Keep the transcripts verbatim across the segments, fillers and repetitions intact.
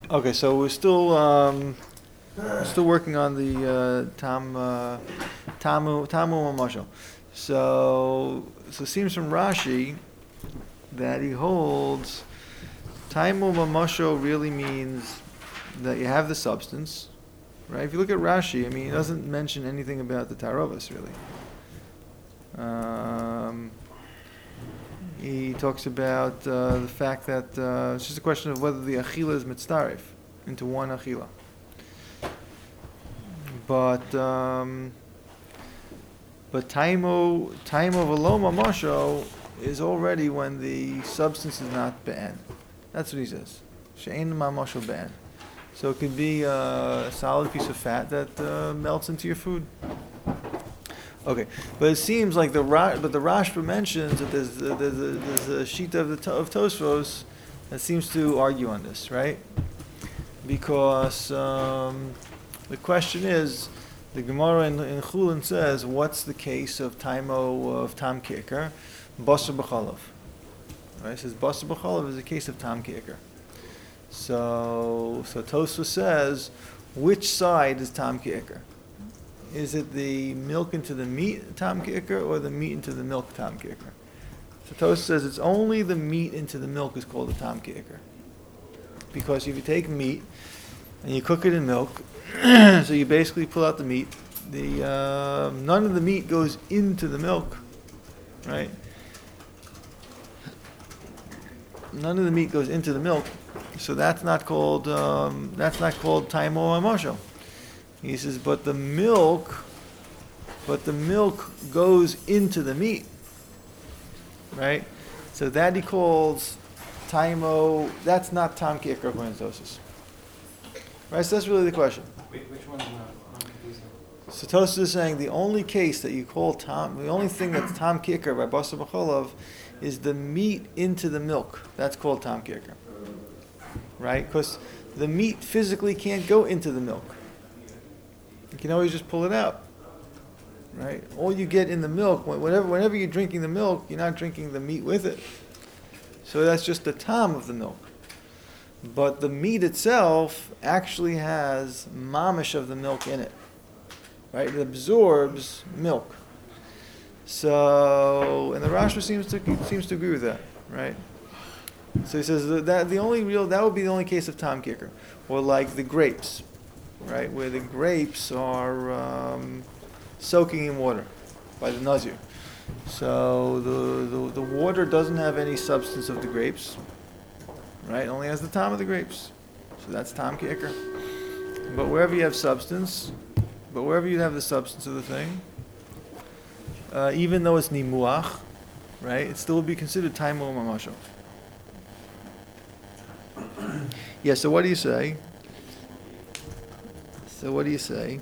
Okay, so we're still um, we're still working on the uh, tam uh, tamu tamu mamashal. So so it seems from Rashi that he holds tamu mamashal really means that you have the substance, right? If you look at Rashi, I mean, he doesn't mention anything about the tarovas really. Um, He talks about uh, the fact that uh, it's just a question of whether the achila is mitzdarif into one achila. But um, but taimo taimo veloma masho is already when the substance is not banned. That's what he says. She'ein mamasho banned. So it could be a solid piece of fat that uh, melts into your food. Okay, but it seems like the Ra- but the Rashba mentions that there's a, there's a, there's a sheet of the to- of Tosfos that seems to argue on this, right? Because um, the question is, the Gemara in, in Chulin says, what's the case of taimo of tam kicker, basar b'chalav? Right? It says basar b'chalav is a case of tam kicker. So so Tosfos says, which side is tam kicker? Is it the milk into the meat tam kicker or the meat into the milk tam kicker? So Tosfos says it's only the meat into the milk is called a tam kicker. Because if you take meat and you cook it in milk, so you basically pull out the meat, the uh, none of the meat goes into the milk, right? None of the meat goes into the milk, so that's not called um, that's not called taimo amosho. He says, but the milk, but the milk goes into the meat, right? So that he calls taimo. That's not tam kicker according to Tosfos. Right. So that's really the question. Which, which one's not? So Tosfos is saying the only case that you call tam, the only thing that's tam kicker by basar b'chalav is the meat into the milk. That's called tam kicker, right? Because the meat physically can't go into the milk. You can always just pull it out, right? All you get in the milk, whenever, whenever you're drinking the milk, you're not drinking the meat with it. So that's just the tam of the milk. But the meat itself actually has mamish of the milk in it, right? It absorbs milk. So, and the Rashba seems to seems to agree with that, right? So he says that, that the only real that would be the only case of tam kicker, or like the grapes. Right, where the grapes are um, soaking in water by the nazir. So the, the the water doesn't have any substance of the grapes, right? It only has the tam of the grapes. So that's tam kicker. But wherever you have substance, but wherever you have the substance of the thing, uh, even though it's nimuach, right, it still would be considered taimo mamasho. Yeah, so what do you say? So what do you say?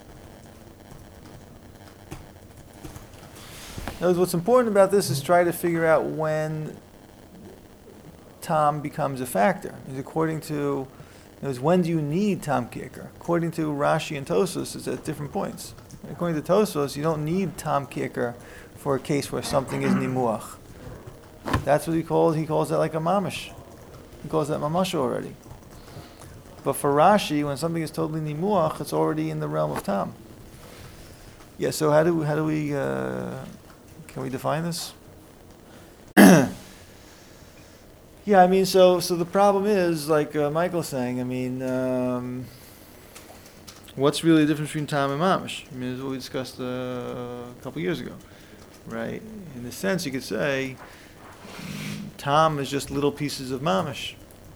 Now, what's important about this is try to figure out when tam becomes a factor. Is according to, is when do you need tam kicker? According to Rashi and Tosfos, it's at different points. According to Tosfos, you don't need tam kicker for a case where something is nimuach. That's what he calls. He calls that like a mamish. He calls that mamash already. But for Rashi, when something is totally nimuach, it's already in the realm of tam. Yeah. So how do we, how do we uh, can we define this? Yeah. I mean, so so the problem is like uh, Michael's saying. I mean, um, what's really the difference between tam and mamish? I mean, it's what we discussed uh, a couple years ago, right? In a sense, you could say tam is just little pieces of mamish.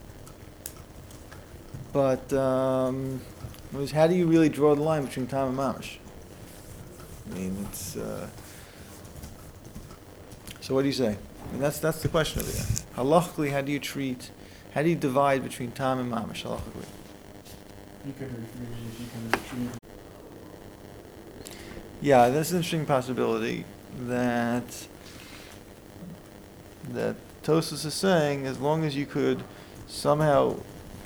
But um, how do you really draw the line between tam and mamish? I mean, it's. Uh, so what do you say? I mean, that's that's the question over there. Halachically, how do you treat? How do you divide between tam and mamish halachically? You can retrieve. You can retrieve. Yeah, that's an interesting possibility that that Tosfos is saying, as long as you could somehow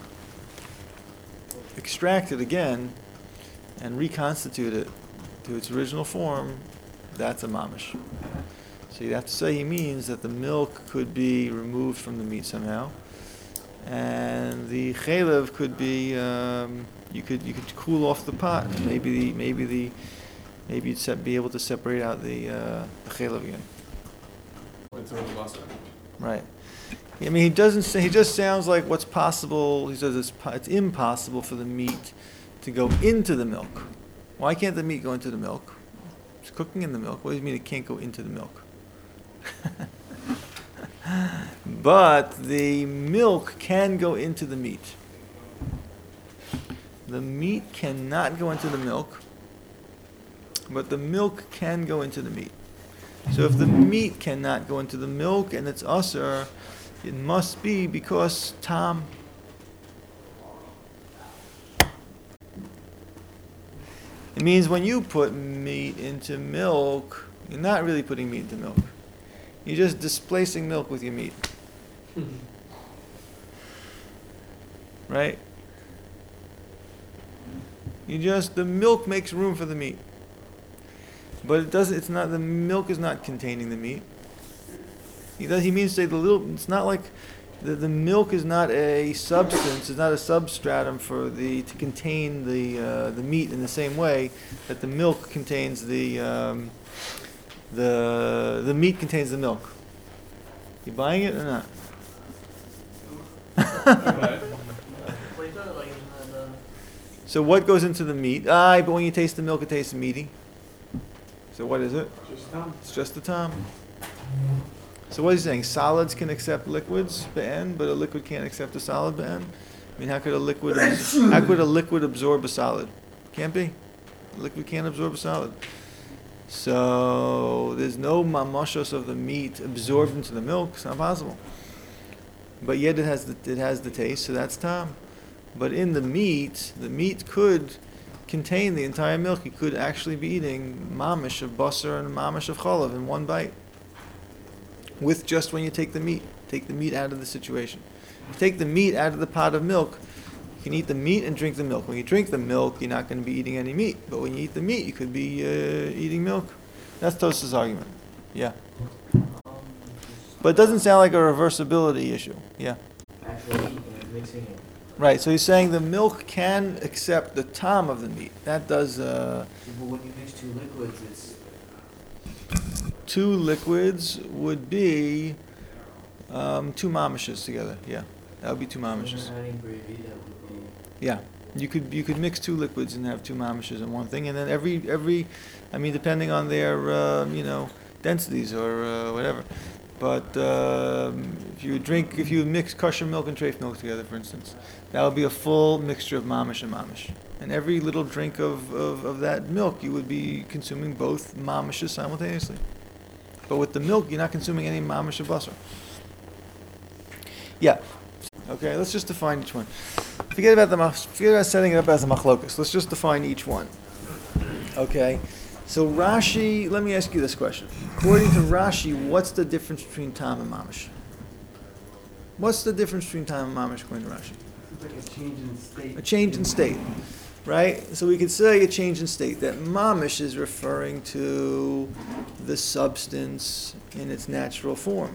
extract it again and reconstitute it to its original form, that's a mamish. So you'd have to say he means that the milk could be removed from the meat somehow, and the chalev could be um, you could you could cool off the pot. And maybe the maybe the maybe you'd se- be able to separate out the uh, the chalev again. It's over the basar. Right. I mean, he doesn't say. He just sounds like what's possible. He says it's po- it's impossible for the meat to go into the milk. Why can't the meat go into the milk? It's cooking in the milk. What do you mean it can't go into the milk? But the milk can go into the meat. The meat cannot go into the milk, but the milk can go into the meat. So if the meat cannot go into the milk and it's usher, it must be because tam. It means when you put meat into milk, you're not really putting meat into milk. You're just displacing milk with your meat. Right? You just, the milk makes room for the meat. But it doesn't, it's not, the milk is not containing the meat. He does, he means to say the little, it's not like, the, the milk is not a substance, it's not a substratum for the, to contain the, uh, the meat in the same way that the milk contains the, um, the, the meat contains the milk. You buying it or not? So what goes into the meat? Ah, but when you taste the milk, it tastes meaty. So what is it? Just tam. It's just the tom. So what is he saying? Solids can accept liquids, be'en, but a liquid can't accept a solid, be'en? I mean, how could a liquid how could a liquid absorb a solid? Can't be. A liquid can't absorb a solid. So there's no mamashos of the meat absorbed into the milk. It's not possible. But yet it has the it has the taste, so that's tom. But in the meat, the meat could contain the entire milk. You could actually be eating mamish of basar and mamish of chalav in one bite. With just when you take the meat, take the meat out of the situation. If you take the meat out of the pot of milk, you can eat the meat and drink the milk. When you drink the milk, you're not going to be eating any meat. But when you eat the meat, you could be uh, eating milk. That's Tosafos' argument. Yeah. But it doesn't sound like a reversibility issue. Yeah. Actually eating it, mixing it. Right, so he's saying the milk can accept the tom of the meat. That does, uh, But when you mix two liquids, it's two liquids would be um, two mamishes together. Yeah, that would be two mamishes. when you're adding gravy, that would be. Yeah, you could you could mix two liquids and have two mamishes in one thing, and then every every, I mean, depending on their uh, you know densities or uh, whatever. But um, if you drink, if you mix kosher milk and treif milk together, for instance, that would be a full mixture of mamish and mamish. And every little drink of, of, of that milk, you would be consuming both mamishes simultaneously. But with the milk, you're not consuming any mamish or basar. Yeah. Okay, let's just define each one. Forget about the mach- forget about setting it up as a machlokus. Let's just define each one. Okay. So Rashi, let me ask you this question. According to Rashi, what's the difference between tam and mamish? What's the difference between tam and mamish according to Rashi? It's like a change in state. A change in state, right? So we could say a change in state. That mamish is referring to the substance in its natural form.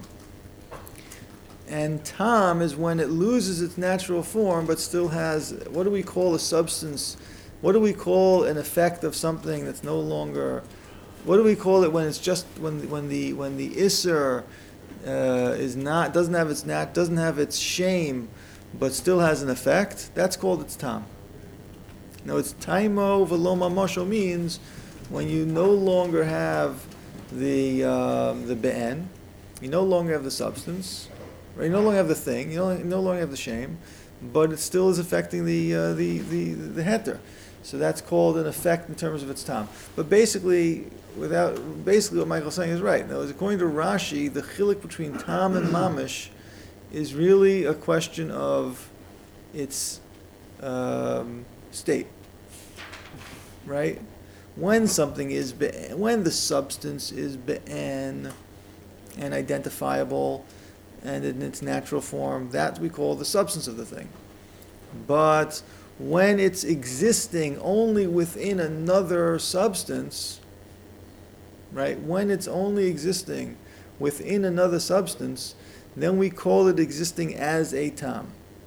And tam is when it loses its natural form but still has, what do we call a substance? What do we call an effect of something that's no longer? What do we call it when it's just when when the when the isser uh, is not doesn't have its nat doesn't have its shame, but still has an effect? That's called its tam. Now it's taimo v'lo mamasho means when you no longer have the um, the be'en, you no longer have the substance, right? You no longer have the thing, you no, you no longer have the shame, but it still is affecting the uh, the the the heter. So that's called an effect in terms of its time. But basically, without basically what Michael's saying is right. In other words, according to Rashi, the chilik between tam and mamish is really a question of its um, state, right? When something is be'en, when the substance is be'en and identifiable and in its natural form, that we call the substance of the thing. But when it's existing only within another substance, right? When it's only existing within another substance, then we call it existing as a tam.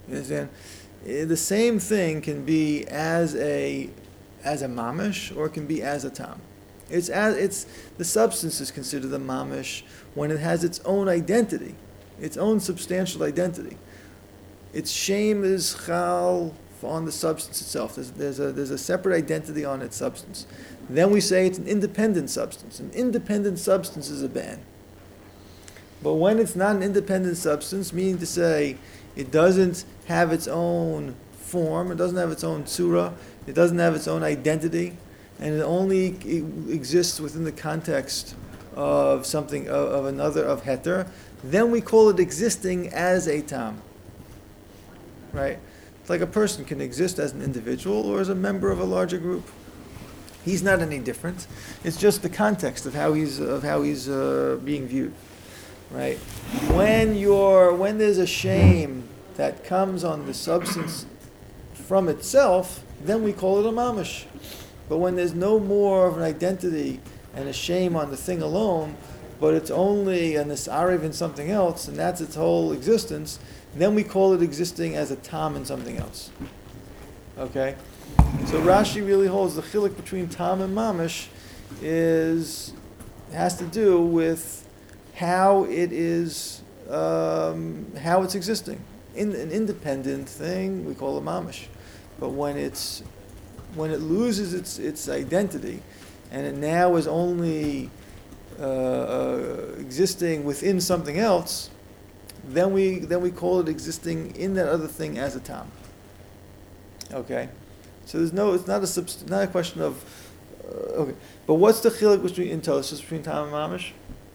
You understand? Eh, The same thing can be as a as a mamish, or it can be as a tam. It's as it's the substance is considered a mamish when it has its own identity, its own substantial identity. Its shame is chal on the substance itself. There's, there's a there's a separate identity on its substance. Then we say it's an independent substance. An independent substance is a ban. But when it's not an independent substance, meaning to say it doesn't have its own form, it doesn't have its own tsura, it doesn't have its own identity, and it only e- exists within the context of something, of, of another, of heter, then we call it existing as a tam. Right? It's like a person can exist as an individual or as a member of a larger group. He's not any different. It's just the context of how he's of how he's uh, being viewed. Right? When you're when there's a shame that comes on the substance from itself, then we call it a mamish. But when there's no more of an identity and a shame on the thing alone, but it's only an isariv in something else, and that's its whole existence, then we call it existing as a tam in something else. Okay? So Rashi really holds the chiluk between tam and mamish is has to do with how it is, um, how it's existing. In an independent thing, we call it mamish. But when it's when it loses its its identity, and it now is only uh, uh, existing within something else, then we then we call it existing in that other thing as a tam. Okay, so there's no, it's not a subst- not a question of uh, okay. But what's the chiluk between in Tosfos between tam and mamish?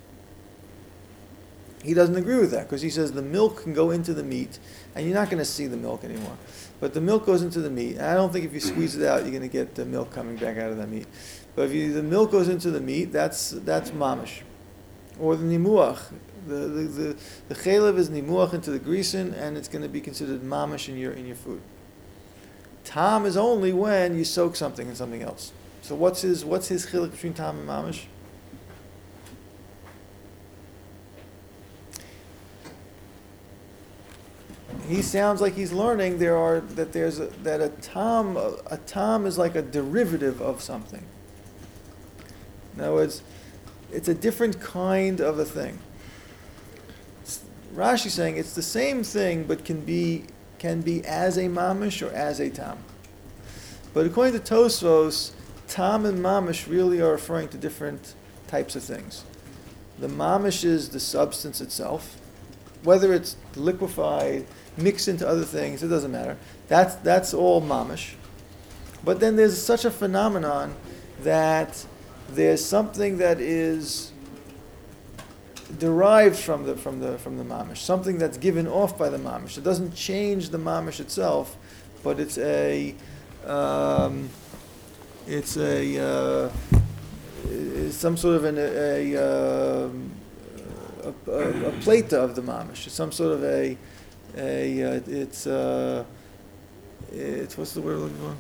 He doesn't agree with that because he says the milk can go into the meat, and you're not going to see the milk anymore. But the milk goes into the meat, and I don't think if you squeeze it out, you're going to get the milk coming back out of that meat. But if you, the milk goes into the meat, that's that's mamish, or the nimuach. The the the, the chalev is nimuach into the grisen, and it's going to be considered mamish in your in your food. Tam is only when you soak something in something else. So what's his what's his chiluk between tam and mamish? He sounds like he's learning there are that there's a, that a tam a, a tam is like a derivative of something. In other words, it's a different kind of a thing. It's, Rashi's saying it's the same thing, but can be can be as a mamish or as a tam. But according to Tosfos, tam and mamish really are referring to different types of things. The mamish is the substance itself, whether it's liquefied, mixed into other things, it doesn't matter. That's that's all mamish. But then there's such a phenomenon that there's something that is derived from the from the from the mamish, something that's given off by the mamish. It doesn't change the mamish itself, but it's a um, it's a uh, it's some sort of an, a, a, um, a, a, a plata of the mamish. It's some sort of a a uh, it's uh, it's what's the word I'm looking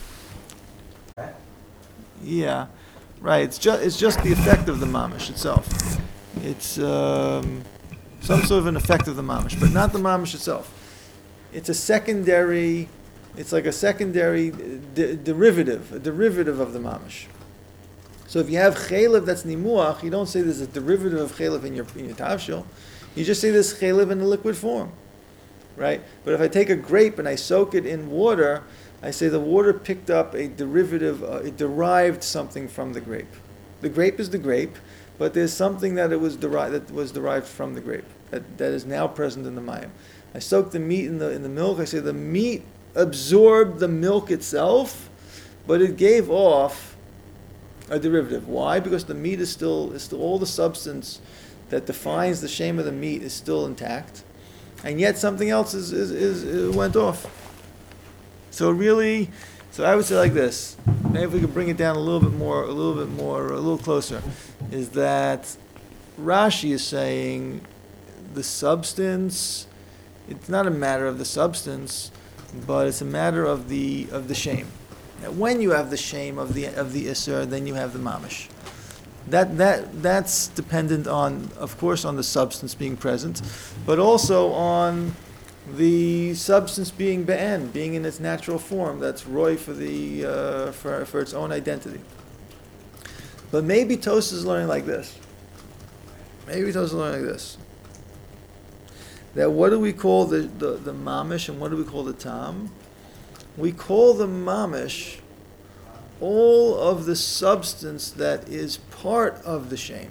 for? Yeah, right. It's just it's just the effect of the mamish itself. It's um, some sort of an effect of the mamish, but not the mamish itself. It's a secondary. It's like a secondary de- derivative, a derivative of the mamish. So if you have chalev that's nimuach, you don't say there's a derivative of chalev in your in your tavshil. You just say there's chalev in a liquid form, right? But if I take a grape and I soak it in water, I say the water picked up a derivative, uh, it derived something from the grape. The grape is the grape, but there's something that it was derived that was derived from the grape that, that is now present in the mayim. I soak the meat in the in the milk. I say the meat absorbed the milk itself, but it gave off a derivative. Why? Because the meat is still is still all the substance that defines the shame of the meat is still intact, and yet something else is is, is, is went off. So really, so I would say like this. Maybe if we could bring it down a little bit more, a little bit more, a little closer, is that Rashi is saying the substance. It's not a matter of the substance, but it's a matter of the of the shame. Now, when you have the shame of the of the isser, then you have the mamish. That that that's dependent on, of course, on the substance being present, but also on the substance being be'en, being in its natural form, that's roy for the uh, for for its own identity. But maybe Tosfos is learning like this. Maybe Tosfos is learning like this. That what do we call the, the, the mamish and what do we call the tam? We call the mamish all of the substance that is part of the shame.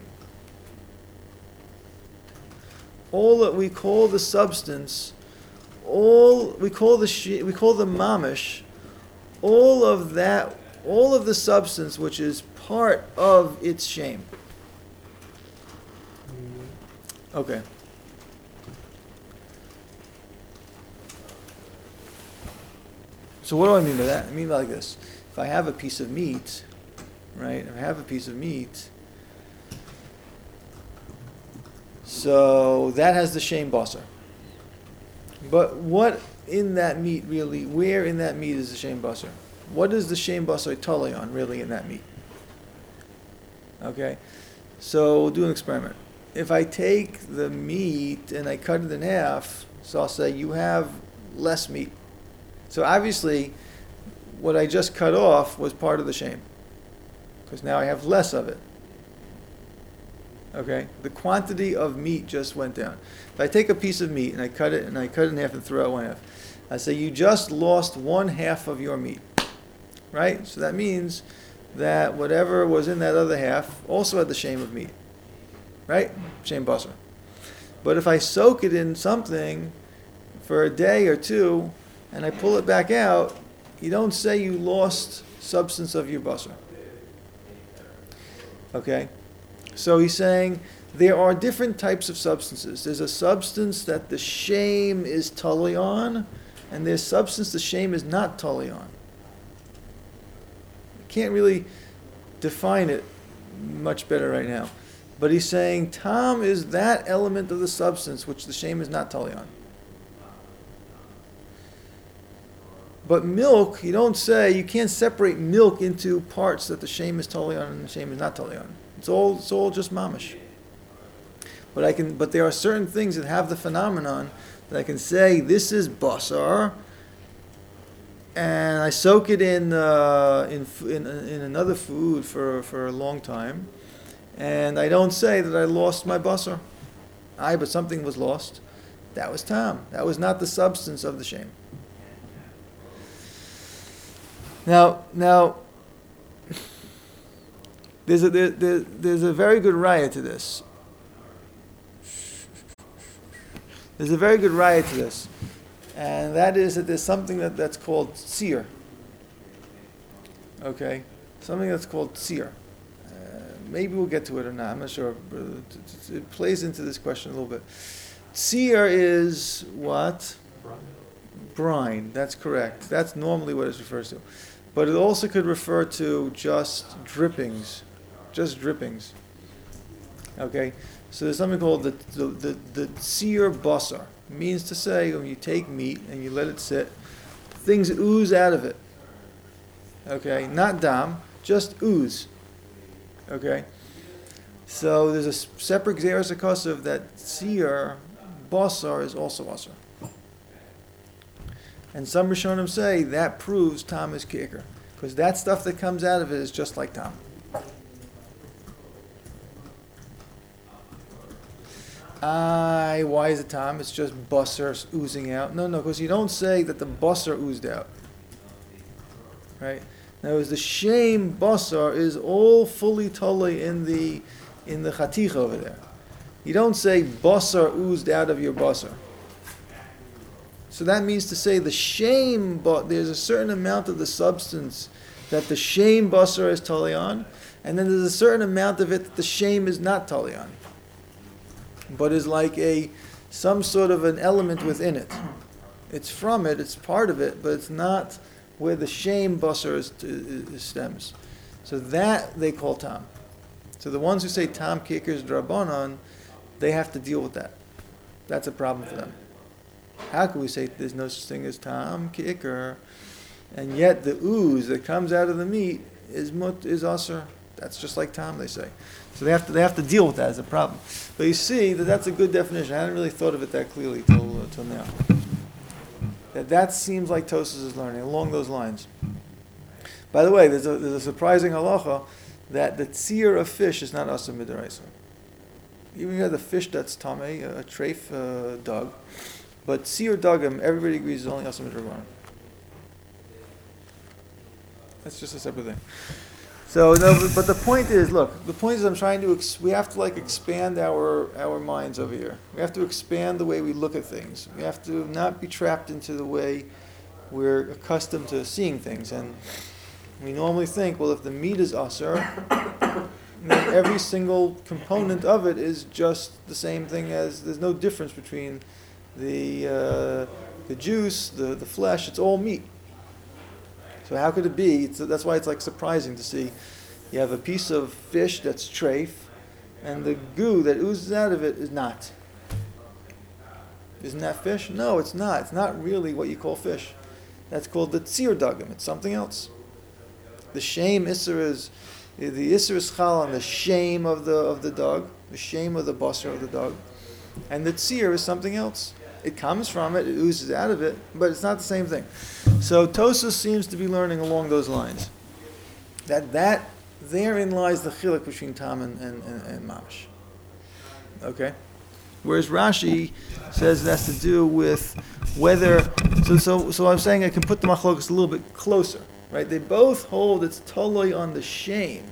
All that we call the substance, all we call the sh- we call the mamish, all of that, all of the substance which is part of its shame. Okay. So what do I mean by that? I mean like this. If I have a piece of meat, right? If I have a piece of meat, so that has the shame basar. But what in that meat really, where in that meat is the shame basar? What is the shame basar tali on really in that meat? Okay, so we'll do an experiment. If I take the meat and I cut it in half, so I'll say you have less meat. So obviously, what I just cut off was part of the shame, because now I have less of it. Okay, the quantity of meat just went down. If I take a piece of meat and I cut it and I cut it in half and throw out one half, I say you just lost one half of your meat, right? So that means that whatever was in that other half also had the shame of meat, right? Shame basar. But if I soak it in something for a day or two and I pull it back out, you don't say you lost substance of your basar. Okay? So he's saying there are different types of substances. There's a substance that the shame is totally on, and there's substance the shame is not totally on. Can't really define it much better right now. But he's saying tam is that element of the substance which the shame is not totally on. But milk, you don't say, you can't separate milk into parts that the shame is totally on and the shame is not totally on. It's all it's all just mamish. But I can but there are certain things that have the phenomenon that I can say this is basar, and I soak it in uh, in, in in another food for, for a long time, and I don't say that I lost my basar. Aye, but something was lost. That was tam. That was not the substance of the shame. Now, now, there's a there, there, there's a very good raya to this. There's a very good raya to this, and that is that there's something that, that's called tzir. Okay, something that's called tzir. Uh, maybe we'll get to it or not. I'm not sure. It plays into this question a little bit. Tzir is what? Brine. That's correct. That's normally what it refers to. But it also could refer to just drippings. Just drippings. Okay? So there's something called the the the, the tzir basar. It means to say when you take meat and you let it sit, things ooze out of it. Okay? Not dam, just ooze. Okay? So there's a separate gzeras hakosov that tzir basar is also basar. And some Rishonim say that proves tam is kicker, because that stuff that comes out of it is just like tam. Aye, why is it tam? It's just basar oozing out. No, no, because you don't say that the basar oozed out. Right? Now, as the shame basar is all fully totally in the in the chatich over there. You don't say basar oozed out of your basar. So that means to say the shame, but there's a certain amount of the substance that the shame basar is totally on, and then there's a certain amount of it that the shame is not totally on, but is like a some sort of an element within it. It's from it, it's part of it, but it's not where the shame basar is, is, stems. So that they call tam. So the ones who say tam kickers drabanan, they have to deal with that. That's a problem for them. How can we say there's no such thing as tam kicker, and yet the ooze that comes out of the meat is mut is asr? That's just like tam, they say. So they have to they have to deal with that as a problem. But you see that that's a good definition. I hadn't really thought of it that clearly till uh, till now. That that seems like Tosfos is learning along those lines. By the way, there's a, there's a surprising halacha that the tzir of fish is not asa midaraisa. Even you have the fish that's tamei, a, a treif uh, dog, but tzir dagim, everybody agrees is only asa midrabanan. That's just a separate thing. So, no, but, but the point is, look, the point is I'm trying to, ex- we have to like expand our, our minds over here. We have to expand the way we look at things. We have to not be trapped into the way we're accustomed to seeing things. And we normally think, well, if the meat is asur, then every single component of it is just the same thing as, there's no difference between the, uh, the juice, the, the flesh, it's all meat. So how could it be? It's, that's why it's like surprising to see you have a piece of fish that's treif, and the goo that oozes out of it is not. Isn't that fish? No, it's not. It's not really what you call fish. That's called the tzir dagim. It's something else. The shame isser is the isser is chal on the shame of the of the dog, the shame of the basar of the dog, and the tzir is something else. It comes from it, it oozes out of it, but it's not the same thing. So Tosfos seems to be learning along those lines. That that therein lies the chiluk between tam and, and, and, and mamash. Okay? Whereas Rashi says it has to do with whether, so so so I'm saying I can put the machlokas a little bit closer. Right? They both hold it's totally on the shame.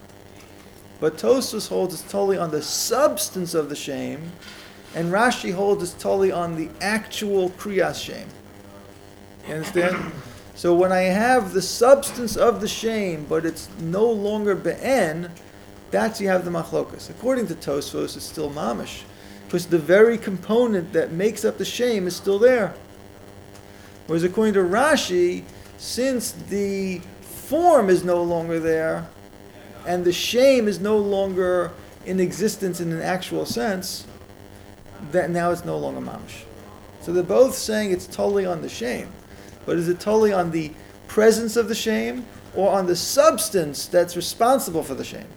But Tosfos holds it's totally on the substance of the shame. And Rashi holds it's totally on the actual kriyas shame. You understand? So when I have the substance of the shame, but it's no longer be'en, that's you have the machlokas. According to Tosfos, it's still mamish. Because the very component that makes up the shame is still there. Whereas according to Rashi, since the form is no longer there, and the shame is no longer in existence in an actual sense, that now it's no longer mamish. So they're both saying it's totally on the shame. But is it totally on the presence of the shame or on the substance that's responsible for the shame?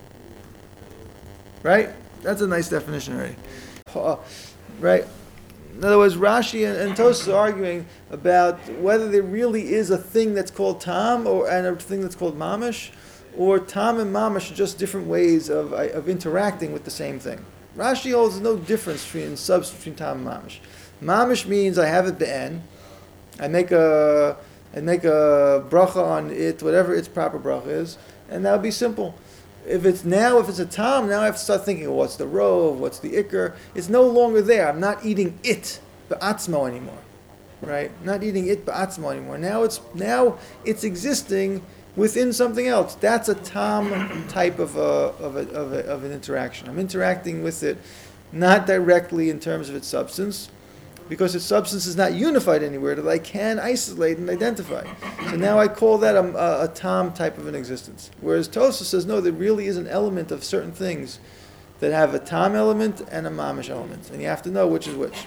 Right? That's a nice definition already. Uh, right? In other words, Rashi and, and Tosfos are arguing about whether there really is a thing that's called tam or and a thing that's called mamish, or tam and mamish are just different ways of, of interacting with the same thing. Rashi holds no difference between substance between tam and mamish. Mamish means I have it be'en, I make a I make a bracha on it, whatever its proper bracha is, and that would be simple. If it's now, if it's a tam, now I have to start thinking, well, what's the rov, what's the ikr? It's no longer there. I'm not eating it ba'atzmo anymore, right? I'm not eating it ba'atzmo anymore. Now it's now it's existing within something else. That's a tam type of a, of a, of a, of an interaction. I'm interacting with it, not directly in terms of its substance, because its substance is not unified anywhere that I can isolate and identify. So now I call that a, a, a tam type of an existence. Whereas Tosfos says, no, there really is an element of certain things that have a tam element and a mamish element. And you have to know which is which.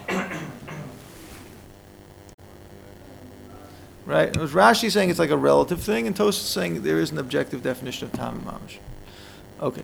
Right? It was Rashi saying it's like a relative thing, and Tosfos saying there is an objective definition of tam and mamish. Okay.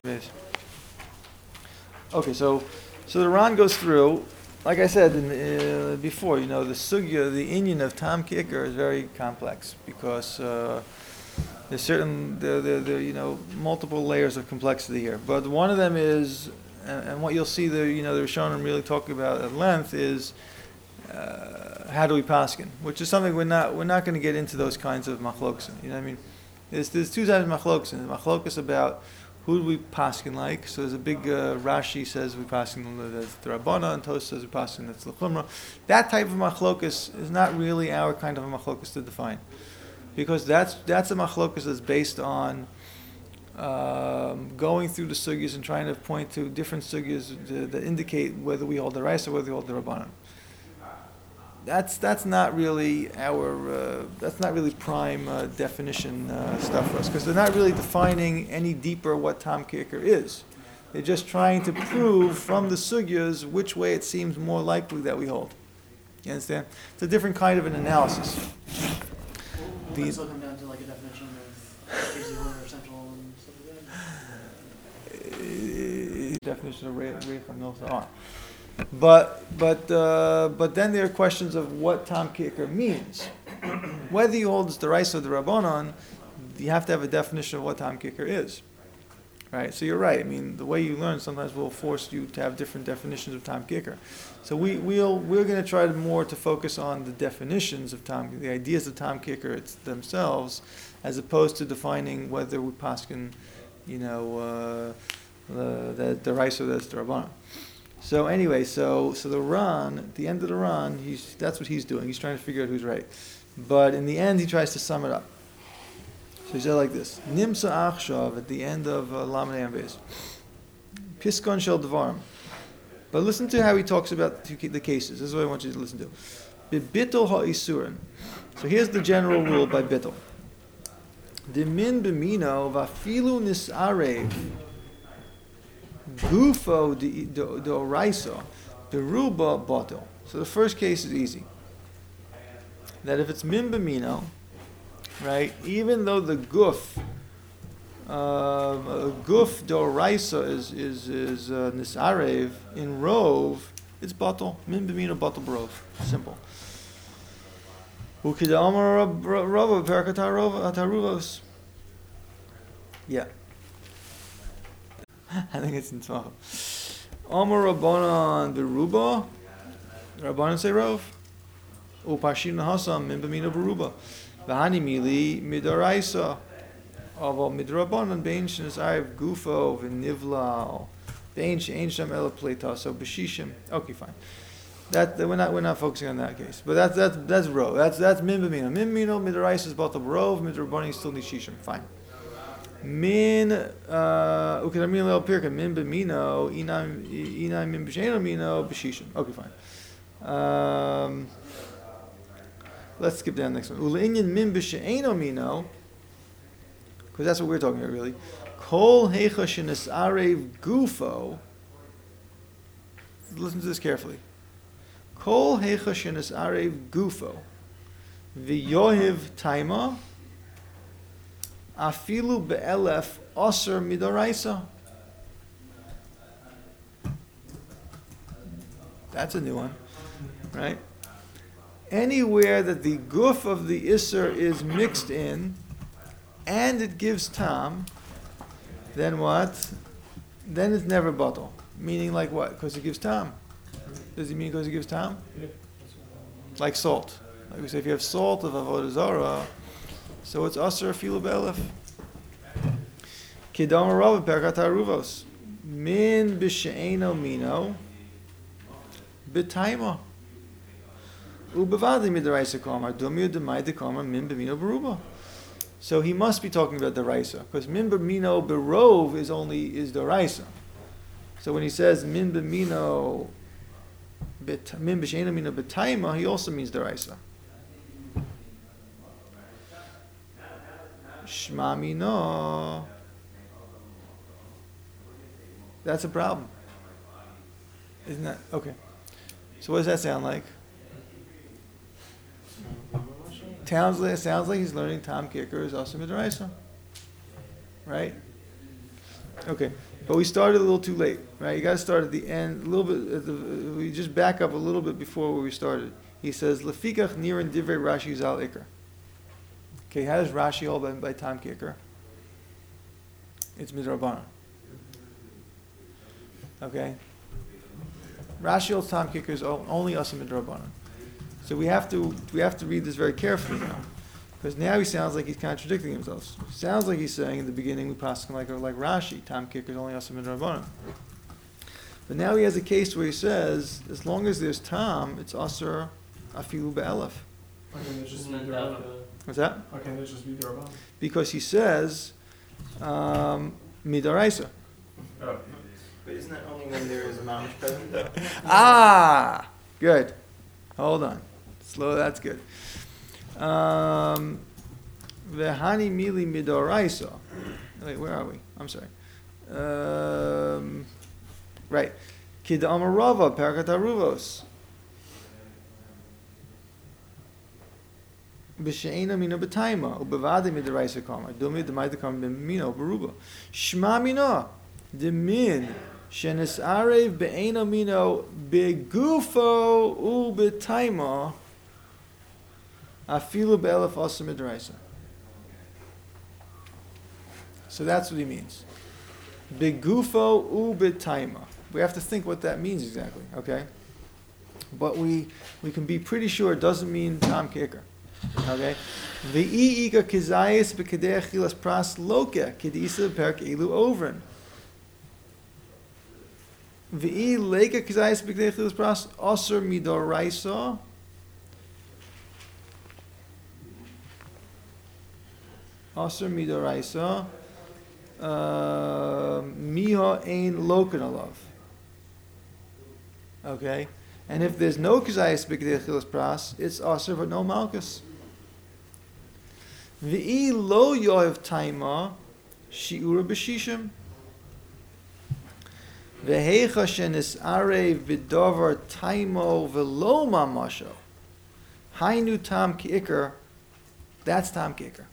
Okay, so so the Ran goes through. Like I said in, uh, before, you know, the sugya, the inyan of tam kicker is very complex because uh, there's certain, there, there, there, you know, multiple layers of complexity here. But one of them is, and, and what you'll see the, you know, the Rishonim really talking about at length is uh, how do we paskin, which is something we're not, we're not going to get into those kinds of machlokas. You know what I mean? There's, there's two types of machlokas. The machlokas about who do we paskin like? So there's a big uh, Rashi says we paskin that's the Rabbana, and Tosfos says we paskin that's the Chumrah. That type of machlokas is not really our kind of a machlokas to define, because that's that's a machlokas that's based on um, going through the sugyas and trying to point to different sugyas that indicate whether we hold the Raisa or whether we hold the Rabbanan. That's that's not really our uh, that's not really prime uh, definition uh, stuff for us, because they're not really defining any deeper what tam kicker is. They're just trying to prove from the sugyas which way it seems more likely that we hold. You understand? It's a different kind of an analysis. Will The- it still come down to like a definition of easy or central and stuff like that? Uh, definition of reich and milsa. But but uh, but then there are questions of what Tam Kicker means. Whether you hold it's the Rice or the Rabbanon, you have to have a definition of what Tam Kicker is. Right? So you're right. I mean, the way you learn sometimes will force you to have different definitions of Tam Kicker. So we, we'll, we're going to try to more to focus on the definitions of Tam, the ideas of Tam Kicker it's themselves, as opposed to defining whether we paskin, you know, uh, the the, the Rice or the Rabbanon. So anyway, so so the Ran, at the end of the Ran, he's that's what he's doing. He's trying to figure out who's right. But in the end, he tries to sum it up. So he said like this: Nimsa Achshav at the end of uh, Lamed Ambez. Piskon Shel Dvarim. But listen to how he talks about the cases. This is what I want you to listen to. Bibitol ha'isurin. So here's the general rule by Bittel. Demin b'mino v'afilu nisarev gufo d'oraiso beruba batel. So the first case is easy. That if it's min b'mino, right, even though the guf, uh, guf d'oraisa is is is uh, nisarev in rov, it's batel. Min b'mino batel barov. Simple. Ukidamar rava perkataruvos. Yeah. I think it's in twelve. Amar Rabbanan beruba. Rabbanan say rov. Upashin hasam min b'mino beruba. V'hani mili midaraisa. Aval midrabanan bein shenisarev gufo v'nivlal. Bein she'ein sham ela pleitaso b'shishim. Okay, fine. That, that we're not we're not focusing on that case, but that's that's that's rov. That's that's min b'mino. Min b'mino midaraisa is batal rov. Midrabanan still need shishim. Fine. Min ukadamin leil pirka min b'mino inam inam min b'sheino mino b'shishim. Okay, fine. Um, let's skip down the next one. Uleinyan min b'sheino mino, because that's what we're talking about really. Kol heicha shenesarev gufo. Listen to this carefully. Kol heicha shenesarev gufo v'yohiv taima. Afilu be'elef osir midaraisa. That's a new one, right? Anywhere that the guf of the isser is mixed in, and it gives tam, then what? Then it's never batal. Meaning like what? Because it gives tam. Does it mean because it gives tam? Like salt. Like we say, if you have salt of avodah zarah, so it's Asr Afilu Be'elef. Kidam Rav Perkat Haruvos. Min B'She'eno Mino B'Taima. Ubevadi Midaraisa Kamar. Dumi Udemai Kamar Min B'Mino Beruba. So he must be talking about the Raisa. Because Min B'Mino Berov is only is the Raisa. So when he says Min B'Mino Min B'She'eno Mino B'Taima, he also means the Raisa. Shmami no. That's a problem. Isn't that? Okay. So what does that sound like? Sounds like, sounds like he's learning Tam Kicker is also Midraisa. Right? Okay. But we started a little too late. Right? You got to start at the end, a little bit, at the, we just back up a little bit before where we started. He says, Lefikach nirin divrei Rashi zal ikar. Okay, how does Rashi hold by, by Tam Kicker? It's Midrabanan. Okay? Rashi holds Tam Kicker is only us Midrabanan. So we have to we have to read this very carefully now. Because now he sounds like he's contradicting himself. It sounds like he's saying in the beginning we pass him like, like Rashi, Tam Kicker is only us Midrabanan. But now he has a case where he says, as long as there's Tam, it's Asr Afilu Be'elef. Okay, that's just Isn't be that the What's that? Okay, that's just be the Rabban. Because he says, um, Midaraisa. Oh. But isn't that only when there is a mamish present? Ah, good. Hold on. Slow, that's good. Um, Vehani mili midoraisa. Wait, where are we? I'm sorry. Um, right. Kid amarava perkat aruvos. B'she'ena mina b'taima, ubevade midaraisa kama, domi d'mai d'kama b'mino b'ruba. Shma mina, d'min Shenis'arev be'eno mino begufo u b'taima afilu be'elef asa midraisa. So that's what he means. Begufo u b'taima. We have to think what that means exactly, okay? But we we can be pretty sure it doesn't mean tam kicker. Okay? Ve'i ika kizayis b'kedei achilas pras loke kedisa perk elu ovren. Ve'i leka kizayis b'kedei achilas pras aser midoraisa. Aser midoraisa. Miha ein loken alav. Okay? And if there's no kizayis b'kedei achilas pras, it's aser but no malchus. V'i lo yoev taima shi'ura b'shishim. V'hecha shenis arev b'dover taimo v'lo mamasho. Hainu tam ki'ikr. That's tam ki'ikr.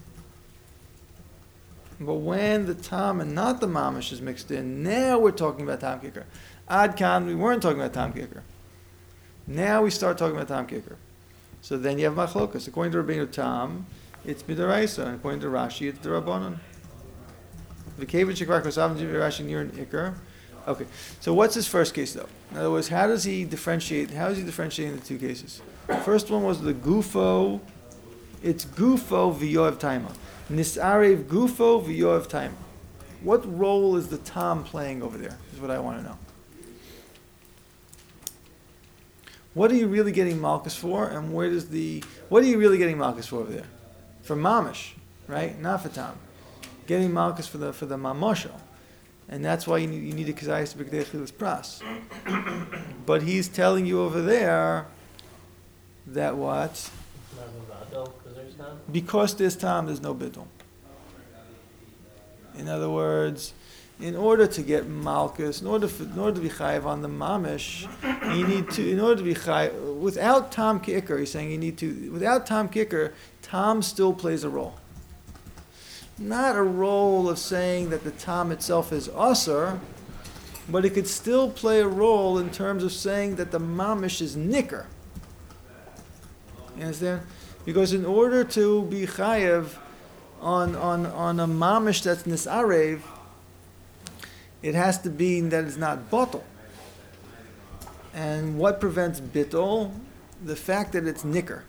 But when the tam and not the mamash is mixed in, now we're talking about tam ki'ikr. Ad kan, we weren't talking about tam ki'ikr. Now we start talking about tam ki'ikr. So then you have machlokas. According to Rabbeinu Tam, it's midaraisa, and according to Rashi, it's the Rabbanon. V'kevin shekvar kosav Rashi near an ikar. Okay, so what's his first case though? In other words, how does he differentiate? How is he differentiating the two cases? First one was the gufo. It's gufo v'yoev taima. Nisarev gufo v'yoev taima. What role is the tam playing over there? Is what I want to know. What are you really getting malchus for, and where does the what are you really getting malchus for over there? For mamish, right? Not for tam. Getting malchus for the for the mamosho, and that's why you need you need a kizayis b'kedei achilas pras. But he's telling you over there that what? Because there's tam, there's no bittul. In other words, in order to get malchus, in order for, in order to be chayiv on the mamish, you need to. In order to be chayiv, without tam kicker, he's saying you need to. Without tam kicker, tam still plays a role. Not a role of saying that the tam itself is usher, but it could still play a role in terms of saying that the mamish is nicker. You understand? Because in order to be chayiv on on on a mamish that's nisarev, it has to be that it's not bottle. And what prevents bittul? The fact that it's nicker.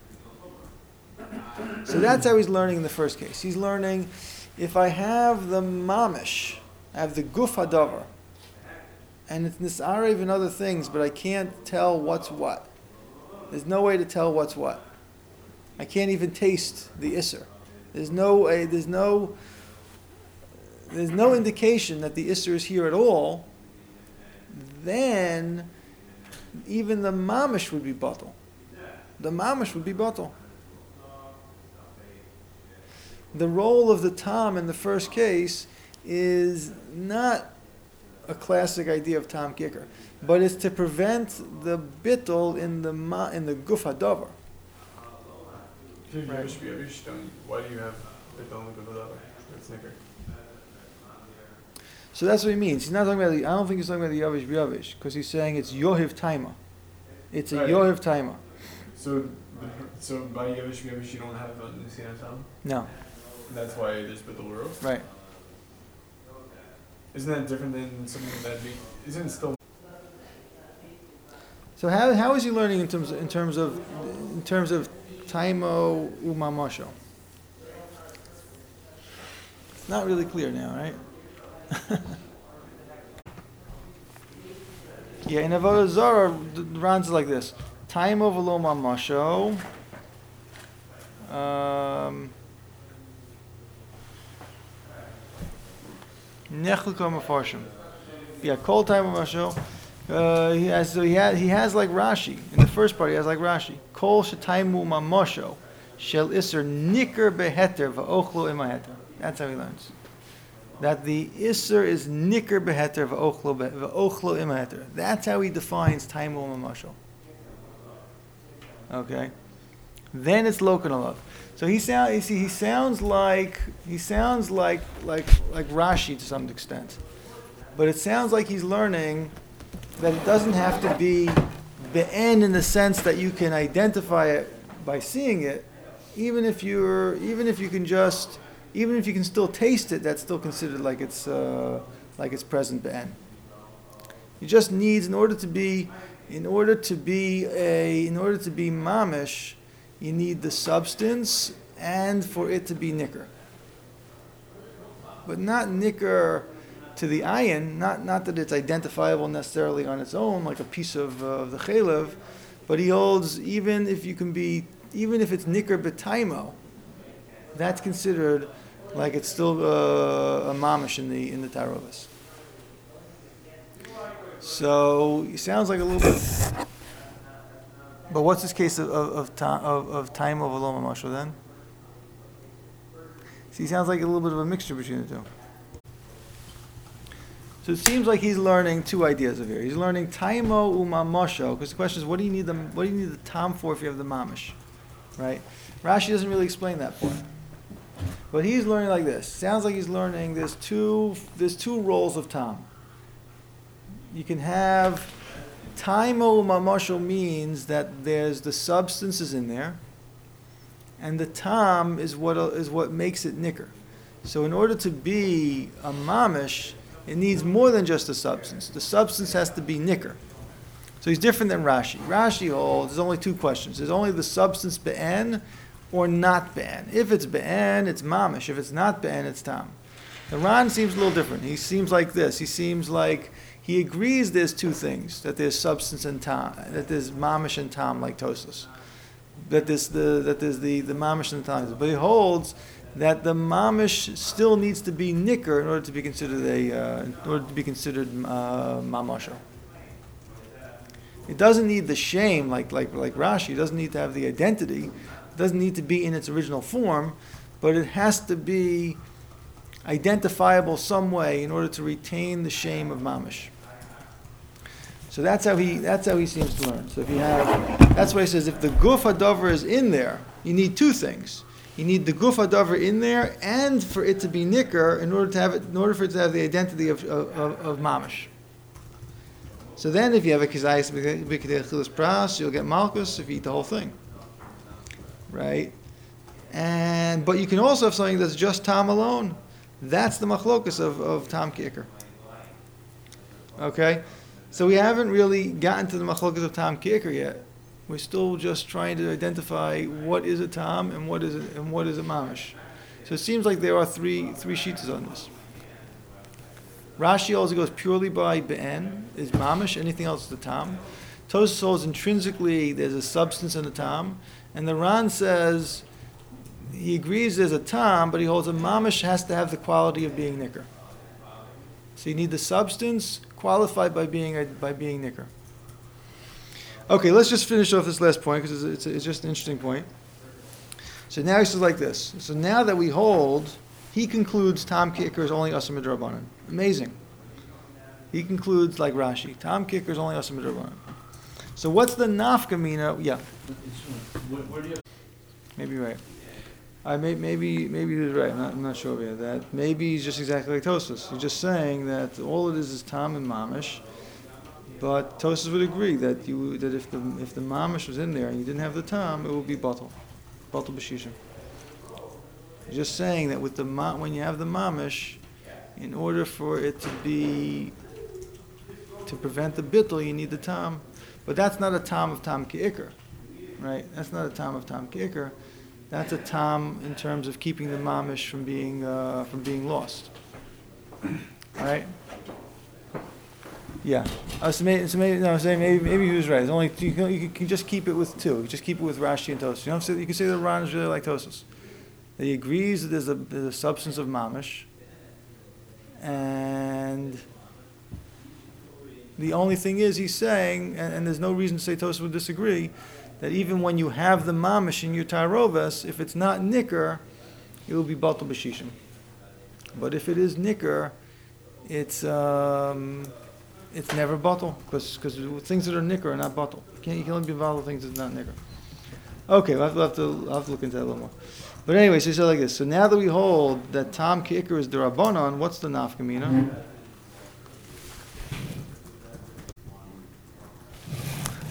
So that's how he's learning in the first case. He's learning, if I have the mamish, I have the guf hadavar, and it's nisarev and other things, but I can't tell what's what. There's no way to tell what's what. I can't even taste the isser. There's no, uh, there's no, there's no indication that the isser is here at all. Then, even the mamish would be bottle. The mamish would be bottle. The role of the tam in the first case is not a classic idea of tam kicker, but it's to prevent the bittul in the ma, in the guf hadavar. If you're Yevish Yevish, then why do you have it on the good without it's nicker? So that's what he means. He's not talking about the, I don't think he's talking about the Yavish Yavish, because he's saying it's Yohiv Taima. It's a Right. Yohiv Taima. So, the- so by Yevish Yevish, you don't have a Nisina Tam? No, That's why there's Bidul Roof? right. Isn't that different than something that be, isn't it still? So how how is he learning in terms in terms of in terms of Taimo Umamosho? It's not really clear now, right? Yeah, in Avodah Zarah, the the runs like this: Taimo v'lo Mamosho. Um, Nechluka Mefarshim. Yeah, Kol Taimo Mamosho. Uh, he has so he has he has like Rashi in the first part. He has like Rashi. Kol shetaimu mamosho shel iser nicker beheter va'ochlo imaheter. That's how he learns. That the iser is nicker beheter va'ochlo va'ochlo imaheter. That's how he defines taimu mamosho. Okay. Then it's lokanalav. So he sound you see he sounds like he sounds like like like Rashi to some extent. But it sounds like he's learning that it doesn't have to be be'en in the sense that you can identify it by seeing it, even if you're, even if you can just, even if you can still taste it, that's still considered like it's, uh, like it's present be'en. You just need, in order to be, in order to be a, in order to be mamish, you need the substance and for it to be nicker. But not nicker to the ayin, not, not that it's identifiable necessarily on its own, like a piece of, uh, of the chalev, but he holds even if you can be, even if it's nicker betaimo, that's considered like it's still uh, a mamish in the in the tarovis. So it sounds like a little bit. But what's this case of of of time of, of time of aloma mashal then? See, it sounds like a little bit of a mixture between the two. So it seems like he's learning two ideas of here. He's learning taimo umamosho, because the question is, what do you need the what do you need the tam for if you have the mamish, right? Rashi doesn't really explain that part, but he's learning like this. Sounds like he's learning there's two there's two roles of tam. You can have taimo umamosho means that there's the substances in there, and the tam is what is what makes it nicker. So in order to be a mamish, it needs more than just the substance. The substance has to be nicker. So he's different than Rashi. Rashi holds there's only two questions. There's only the substance be'en or not be'en. If it's be'en, it's mamish. If it's not be'en, it's tam. The Ran seems a little different. He seems like this. He seems like he agrees there's two things, that there's substance and tam, that there's mamish and tam like Tosfos. That there's the that there's the, the mamish and the tam. But he holds that the mamish still needs to be nicker in order to be considered a uh, in order to be considered uh, mamasho. It doesn't need the shame like like like Rashi. It doesn't need to have the identity. It doesn't need to be in its original form, but it has to be identifiable some way in order to retain the shame of mamish. So that's how he that's how he seems to learn. So if you have, that's why he says if the guf hadavar is in there, you need two things. You need the guf hadavar in there, and for it to be nicker, in order to have it, in order for it to have the identity of of, of, of mamish. So then, if you have a kizayis b'kedei chilas pras, you'll get malchus if you eat the whole thing, right? And but you can also have something that's just tam alone. That's the machlokus of of tam kicker. Okay, so we haven't really gotten to the machlokus of tam kicker yet. We're still just trying to identify what is a tam and what is it and what is a mamish. So it seems like there are three three sheets on this. Rashi also goes purely by be'en, is mamish, anything else is the tam. Tosfos holds intrinsically there's a substance in the tam, and the Ran says he agrees there's a tam, but he holds a mamish has to have the quality of being nicker. So you need the substance qualified by being a, by being nicker. Okay, let's just finish off this last point because it's, it's, it's just an interesting point. So now he says like this. So now that we hold, he concludes tam kicker is only asur midrabanan. Amazing. He concludes like Rashi. Tam kicker is only asur midrabanan. So what's the nafka mina? Yeah. Maybe you're right. I may, maybe maybe he was right. I'm not, I'm not sure about that. Maybe he's just exactly like Tosfos. He's just saying that all it is is tam and mamish. But Tosfos would agree that you that if the if the mamish was in there and you didn't have the tam, it would be batal, batal b'shishim. He's just saying that with the ma, when you have the mamish, in order for it to be to prevent the bittul, you need the tam. But that's not a tam of tam ki'ikr, right? That's not a tam of tam ki'ikr. That's a tam in terms of keeping the mamish from being uh, from being lost. All right. Yeah. Uh, so maybe, so maybe, no, I'm saying maybe, maybe he was right. It's only you can, you can just keep it with two. You just keep it with Rashi and Tosfos. You know, so you can say that Ran is really like Tosfos. That he agrees that there's a, there's a substance of mamish, and the only thing is he's saying, and, and there's no reason to say Tosfos would disagree, that even when you have the mamish in your taroves, if it's not nicker, it will be batal b'shishim. But if it is nicker, it's um, it's never batal, because because things that are nicker are not batal. You can't you can only be batal things that's not nicker. Okay, we'll have, we'll have to we'll have to look into that a little more. But anyway, so he said like this. So now that we hold that tam ki'ikr is the rabbanon, what's the nafka mina?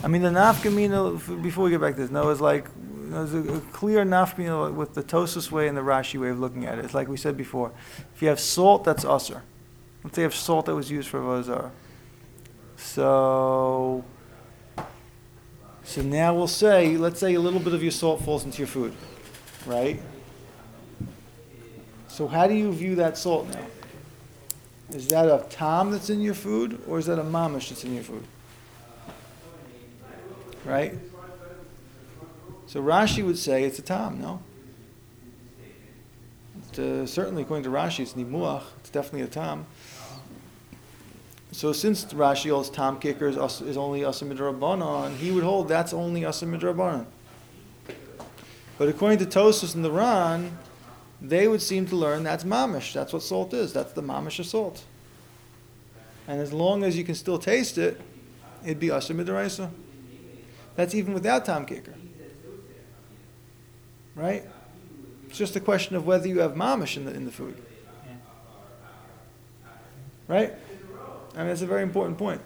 I mean, the nafkamina, before we get back to this, no, is like, there's a, a clear nafkamina with the Tosfos way and the Rashi way of looking at it. It's like we said before. If you have salt, that's usher. Let's say you have salt that was used for avodah zarah. So, so now we'll say, let's say a little bit of your salt falls into your food, right? So how do you view that salt now? Is that a tam that's in your food, or is that a mamish that's in your food? Right? So Rashi would say it's a tam, no? It's, uh, certainly, according to Rashi, it's nimuach. It's definitely a tam. So since Rashi holds tam kicker is, us- is only asa midrabanan, he would hold that's only asa midrabanan. But according to Tosfos and the Ran, they would seem to learn that's mamish. That's what salt is. That's the mamish of salt. And as long as you can still taste it, it'd be asa midraisa. That's even without tam kicker. Right? It's just a question of whether you have mamish in the in the food. Right? I mean, that's a very important point.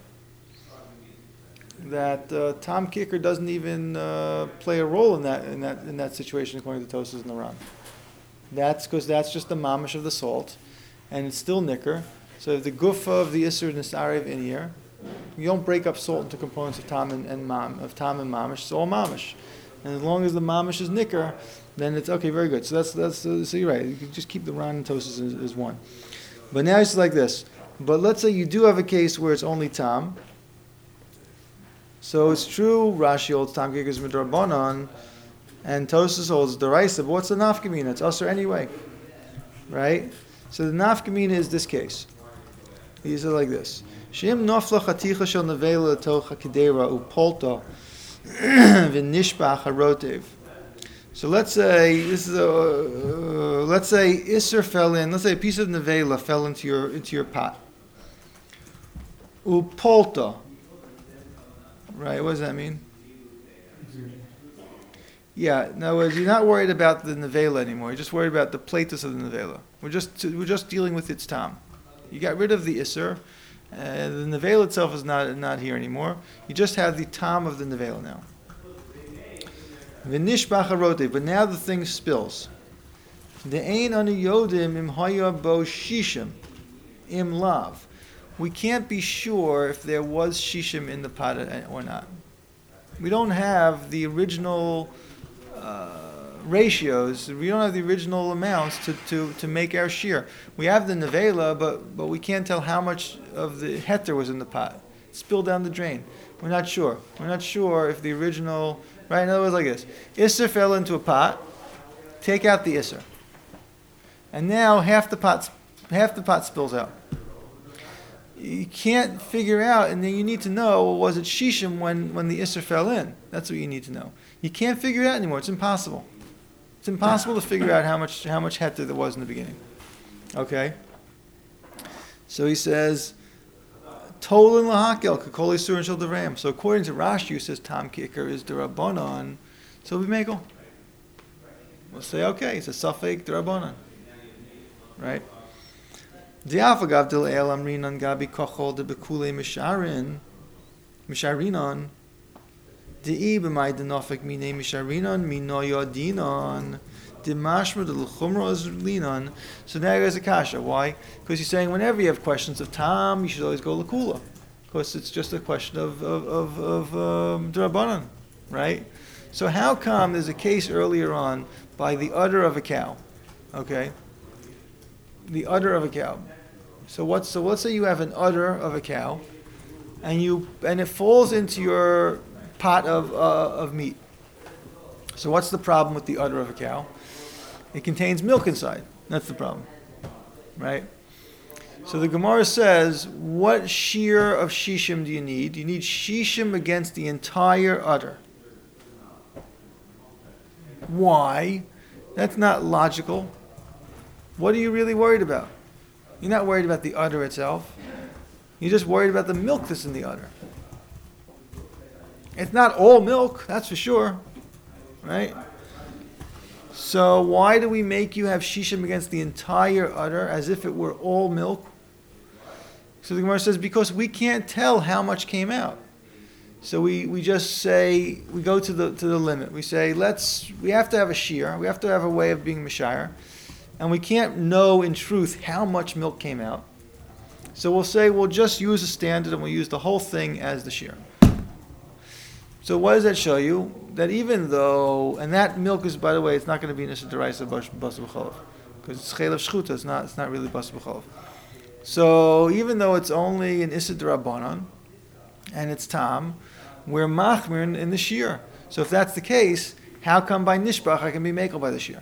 That uh, tam kicker doesn't even uh, play a role in that in that in that situation according to Tosfos and the Ran. That's because that's just the mamish of the salt, and it's still nicker. So if the gufa of the isur nisarev in here, you don't break up salt into components of tam and, and mam of tam and mamish. It's all mamish, and as long as the mamish is nicker, then it's okay. Very good. So that's that's uh, so you're right. You can just keep the Ran and Tosfos as, as one. But now it's like this. But let's say you do have a case where it's only tam. So it's true, Rashi holds tam kicker is midrabanan, and Tosfos holds deraisa. But what's the nafkamina? It's usher anyway, right? So the nafkamina is this case. He said like this: Shem nafla chaticha shel nevela tocha kedera upolta v'nishbach harotev. So let's say this is a uh, let's say Isser fell in. Let's say a piece of nevela fell into your into your pot. Upolta. Right. What does that mean? Yeah. In other words, you're not worried about the nevela anymore. You're just worried about the platus of the nevela. We're just we're just dealing with its tam. You got rid of the Isser. Uh, the nevela itself is not not here anymore. You just have the tam of the nevela now. V'nishbach harotev, but now the thing spills. The ein anu yodim im haya bo shishim im lav. We can't be sure if there was shishim in the pot or not. We don't have the original uh, ratios. We don't have the original amounts to, to, to make our shear. We have the nevela, but but we can't tell how much of the heter was in the pot. It spilled down the drain. We're not sure. We're not sure if the original. Right? In other words, like this. Isser fell into a pot. Take out the Isser. And now half the pot, half the pot spills out. You can't figure out, and then you need to know, well, was it Shishim when, when the Isser fell in? That's what you need to know. You can't figure it out anymore. It's impossible. It's impossible to figure out how much how much heter there was in the beginning. Okay? So he says, Tolin lahakel kakoli surin shel devram. So according to Rashi, who says tam kicker is derabanan, so we make We'll say okay, it's a suffix derabanan, right? Diafagav del el amrinan gabi kochol de bekule misharin misharinon dei b'may denofik mine misharinon minoyodinon dimashma del chumra azlinon. So now there's a kasha. Why? Because he's saying whenever you have questions of tam, you should always go lakula, because it's just a question of of of, of um, drabanan, right? So how come there's a case earlier on by the udder of a cow? Okay, the udder of a cow. So what's so let's say you have an udder of a cow, and you and it falls into your pot of uh, of meat. So what's the problem with the udder of a cow? It contains milk inside. That's the problem, right? So the Gemara says, what shear of shishim do you need? You need shishim against the entire udder. Why? That's not logical. What are you really worried about? You're not worried about the udder itself. You're just worried about the milk that's in the udder. It's not all milk, that's for sure, right? So why do we make you have shishim against the entire udder as if it were all milk? So the Gemara says, because we can't tell how much came out. So we, we just say, we go to the to the limit. We say, let's, we have to have a shear. We have to have a way of being Mishayar. And we can't know in truth how much milk came out. So we'll say, we'll just use a standard and we'll use the whole thing as the shear. So what does that show you? That even though, and that milk is, by the way, it's not going to be Nisa Deraisa Bas B'Cholov. Because it's Chelav Shchuta, it's not, it's not really Bas B'Cholov. So even though it's only an Issa D'Rabbanan, and it's Tam, we're Machmir in, in the shear. So if that's the case, how come by Nishbach I can be Mekel by the shear?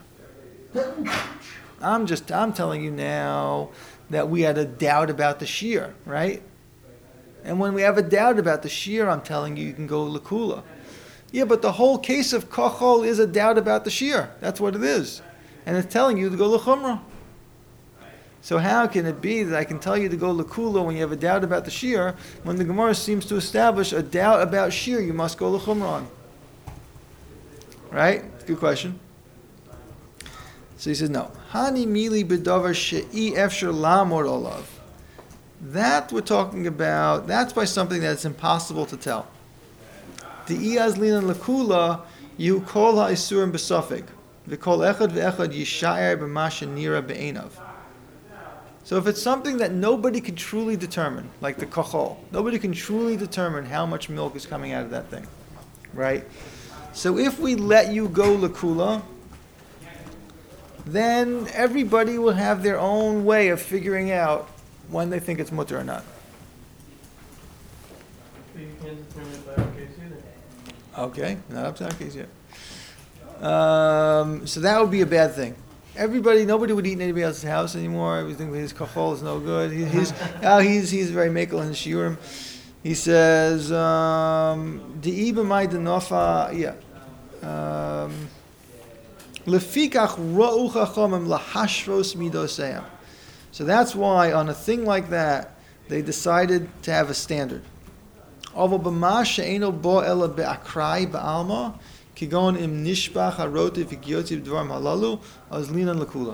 I'm just, I'm telling you now that we had a doubt about the shear, right? And when we have a doubt about the shear, I'm telling you, you can go Lakula. Yeah, but the whole case of Kochol is a doubt about the shear. That's what it is. And it's telling you to go L'chumrah. So how can it be that I can tell you to go Lakula when you have a doubt about the shear, when the Gemara seems to establish a doubt about shear, you must go L'chumrah on? Right? Good question. So he says, no. Hani mili b'davar she'i efshar lamor olav. That we're talking about, that's by something that's impossible to tell. De'iyaz linan lakula, you kol ha'isurim b'safik. V'kol echad v'echad yishayar b'masha nira be'enav. So if it's something that nobody can truly determine, like the kochol, nobody can truly determine how much milk is coming out of that thing, right? So if we let you go lakula, then everybody will have their own way of figuring out when they think it's mutter or not. But you can't determine it by our case either. Okay, not up to our case yet. Um, so that would be a bad thing. Everybody, nobody would eat in anybody else's house anymore. Everything his kachol is no good. He, he's, oh, he's he's very mekel in his shiurim. He says, um, "De'iba mai denofa." Yeah. Um, Lefikach ra'u chachamim lahashros midoseim. So that's why on a thing like that, they decided to have a standard. Ovo b'ma she'eno bo ela be'akrai ba'alma, kigon im nishbach harotiv v'giyotzi b'dvarim halalu, az linan lakula.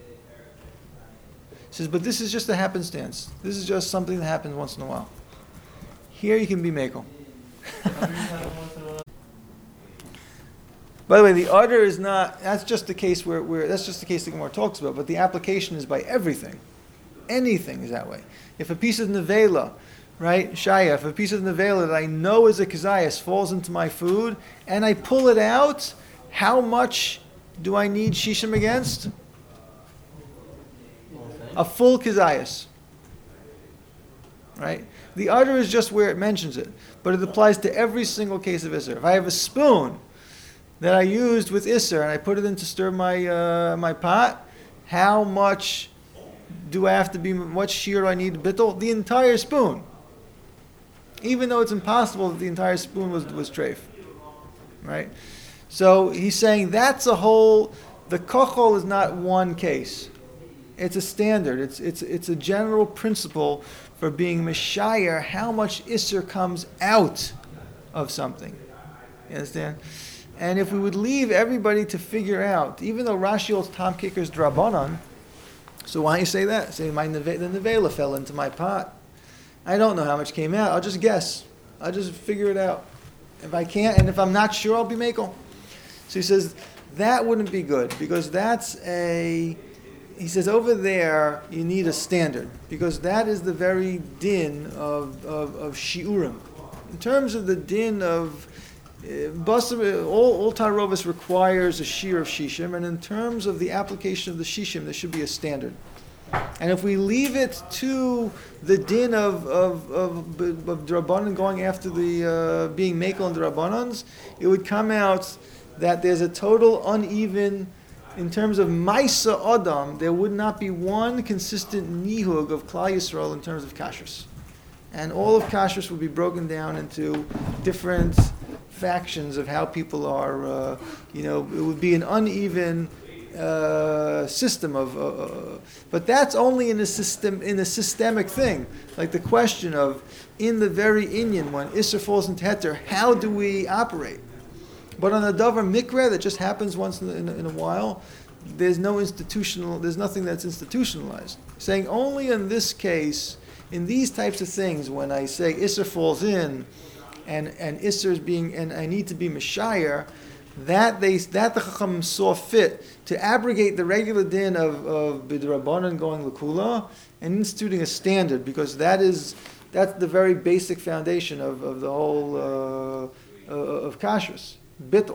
He says, but this is just a happenstance. This is just something that happens once in a while. Here you can be mekel. By the way, the udder is not, that's just the case where, where that's just the case the Gemara talks about, but the application is by everything. Anything is that way. If a piece of nevela, right, shaya, if a piece of nevela that I know is a kazayas falls into my food, and I pull it out, how much do I need shishim against? A full kazayas. Right? The udder is just where it mentions it, but it applies to every single case of Isser. If I have a spoon that I used with Isser, and I put it in to stir my uh, my pot, how much do I have to be, what shear do I need to bittel? The entire spoon. Even though it's impossible that the entire spoon was, was treif. Right? So he's saying that's a whole, the kochol is not one case. It's a standard. It's it's it's a general principle for being mishayer, how much Isser comes out of something. You understand? And if we would leave everybody to figure out, even though Rashi holds Tom Kicker's drabanan, so why don't you say that? Say my neve- the nevela fell into my pot. I don't know how much came out. I'll just guess. I'll just figure it out. If I can't, and if I'm not sure, I'll be makel. So he says that wouldn't be good because that's a. He says over there you need a standard because that is the very din of of, of shiurim. In terms of the din of uh, all all tarovis requires a shear of shishim, and in terms of the application of the shishim, there should be a standard. And if we leave it to the din of of of, of drabanan going after the uh, being mekel and drabanans, it would come out that there's a total uneven. In terms of Maisa Adam, there would not be one consistent nihug of Klal Yisrael in terms of kashrus. And all of kashrus would be broken down into different factions of how people are, uh, you know, it would be an uneven uh, system of, uh, but that's only in a system, in a systemic thing. Like the question of, in the very inyan, when Isser falls into Heter, how do we operate? But on a davar mikra that just happens once in a, in, a, in a while, there's no institutional, there's nothing that's institutionalized. Saying only in this case, in these types of things, when I say Isser falls in, and, and Isser is being, and I need to be Meshayar, that they that the Chacham saw fit to abrogate the regular din of, of B'drabanan going L'kula and instituting a standard, because that is that's the very basic foundation of, of the whole uh, uh, of kashrus, bittul.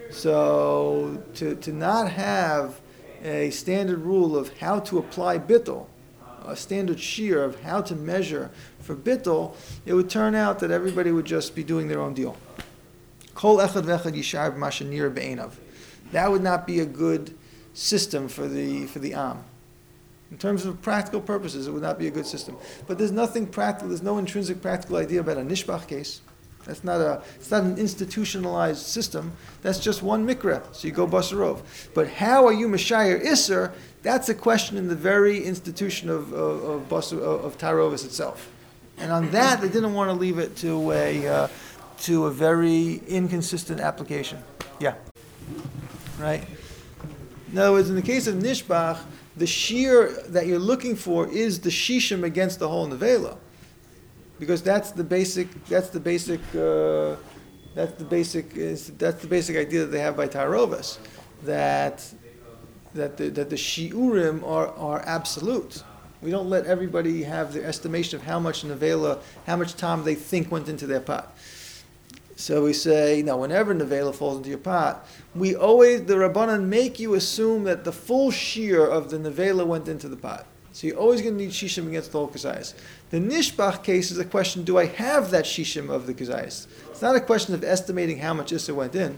So to to not have a standard rule of how to apply bittul, a standard shear of how to measure for bittul, it would turn out that everybody would just be doing their own deal. Kol echad v'echad yishar b'masha nira be'einav. That would not be a good system for the for the Am. In terms of practical purposes, it would not be a good system. But there's nothing practical. There's no intrinsic practical idea about a nishbach case. That's not a. It's not an institutionalized system. That's just one mikra. So you go basarov. But how are you mashayir iser? That's a question in the very institution of of of, basar, of, of tarovis itself. And on that, they didn't want to leave it to a uh, to a very inconsistent application. Yeah. Right. In other words, in the case of nishbach, the shear that you're looking for is the shishim against the whole nevela, because that's the basic. That's the basic. Uh, that's the basic. Is that's the basic idea that they have by tarovis, that that the, that the shiurim are are absolute. We don't let everybody have their estimation of how much nevela, how much time they think went into their pot. So we say, no, whenever nevela falls into your pot, we always, the Rabbanan make you assume that the full shear of the nevela went into the pot. So you're always going to need shishim against the whole kazayas. The nishbach case is a question, do I have that shishim of the kazayas? It's not a question of estimating how much issa went in.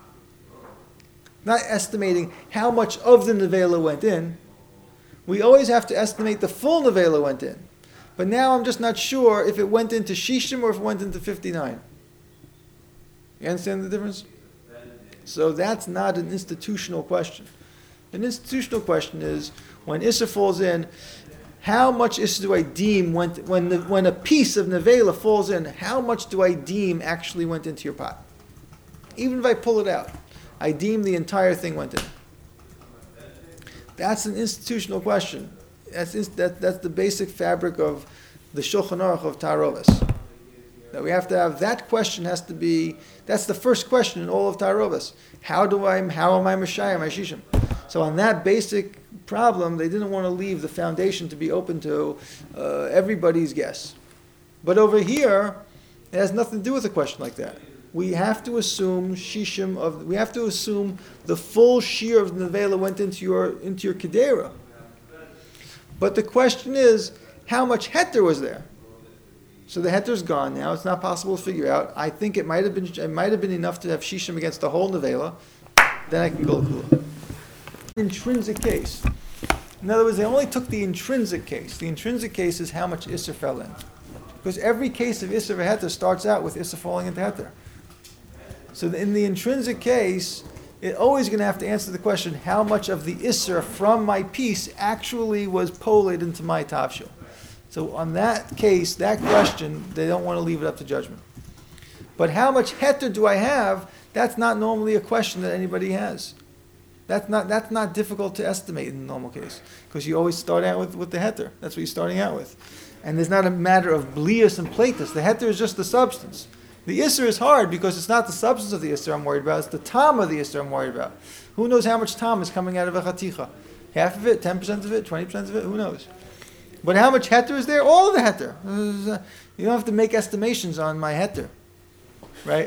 Not estimating how much of the nevela went in. We always have to estimate the full nevela went in. But now I'm just not sure if it went into shishim or if it went into fifty-nine. You understand the difference? So that's not an institutional question. An institutional question is, when Issa falls in, how much Issa do I deem went, when the, when a piece of Nevela falls in, how much do I deem actually went into your pot? Even if I pull it out, I deem the entire thing went in. That's an institutional question. That's, that, that's the basic fabric of the Shulchan Aruch of Tarovis. That we have to have, that question has to be, that's the first question in all of Tarovis. How do I, how am I Mashayim, my Shishim? So on that basic problem, they didn't want to leave the foundation to be open to uh, everybody's guess. But over here, it has nothing to do with a question like that. We have to assume Shishim of, we have to assume the full shear of the Nevela went into your, into your Kedera. But the question is, how much heter was there? So the heter's gone now. It's not possible to figure out. I think it might have been it might have been enough to have shishim against the whole nevela. Then I can go kula. Intrinsic case. In other words, they only took the intrinsic case. The intrinsic case is how much isser fell in, because every case of isser heter starts out with isser falling into heter. So in the intrinsic case, it's always going to have to answer the question: how much of the isser from my piece actually was poled into my tavshil? So on that case, that question, they don't want to leave it up to judgment. But how much heter do I have? That's not normally a question that anybody has. That's not that's not difficult to estimate in the normal case, because you always start out with, with the heter. That's what you're starting out with. And there's not a matter of blius and platus. The heter is just the substance. The isser is hard because it's not the substance of the isser I'm worried about. It's the tam of the isser I'm worried about. Who knows how much tam is coming out of a chaticha? Half of it, ten percent of it, twenty percent of it? Who knows? But how much heter is there? All of the heter. You don't have to make estimations on my heter, right?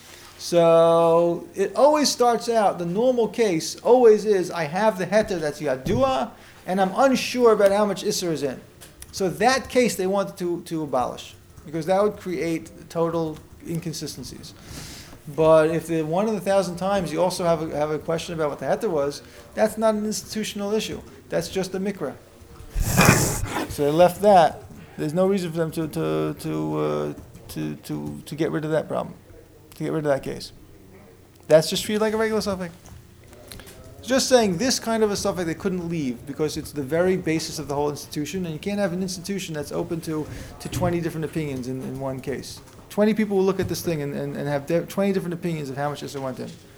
So it always starts out, the normal case always is, I have the heter that's yadua, and I'm unsure about how much isser is in. So that case they wanted to, to abolish, because that would create total inconsistencies. But if the one in a thousand times you also have a, have a question about what the heter was, that's not an institutional issue. That's just a mikra. So they left that. There's no reason for them to to to, uh, to to to get rid of that problem, to get rid of that case. That's just treated like a regular suffix. Just saying this kind of a suffix they couldn't leave because it's the very basis of the whole institution, and you can't have an institution that's open to, to twenty different opinions in, in one case. twenty people will look at this thing and, and, and have twenty different opinions of how much this went in.